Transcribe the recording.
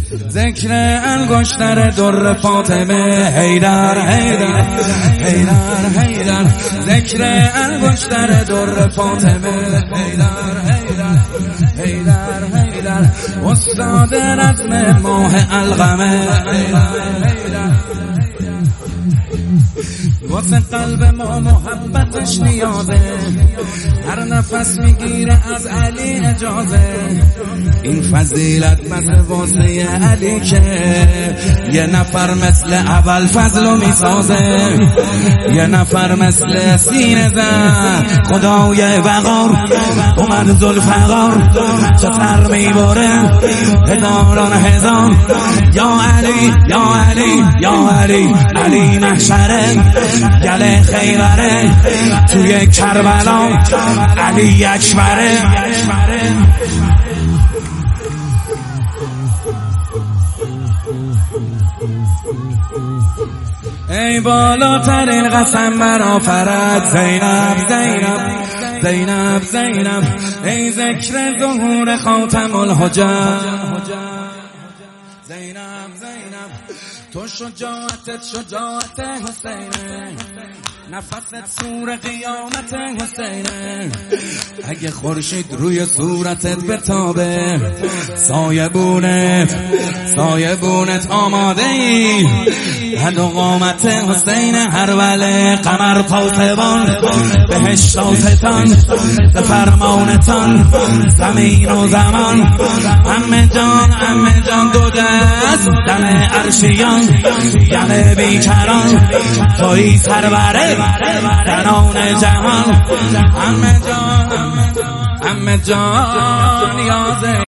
ذکر انگشتر در فاطمه حیدر حیدر حیدر حیدر ذکر انگشتر در فاطمه حیدر حیدر حیدر حیدر استاد رسم ماه علقمه حیدر حیدر واسه قلب ما محبتش نیازه هر نفس میگیره از علی اجازه این فضیلت مثل واسه علی که یه نفر مثل اول فضلو میسازه یه نفر مثل سینه زن خدای وقار اومد ذوالفقار چطر میبره هزاران هزار یا علی یا علی یا علی علی محشره گله خیبره توی کربلا علی اکبره ای بالاترین قسم مرا فرد زینب زینب زینب زینب ای ذکر ظهور خاتم الحجج زینب زینب تو شجاعتت شجاعت حسینه نفست سور قیامت حسینه اگه خورشید روی صورتت بتابه سایبونت آماده ای هد و قامت حسین هر وله قمر پاسبان بهش شاستان فرمانتان زمین و زمان همه جان دو دست دم عرشیان یعنی بیکران توی سربره دران جهان همه جان یازه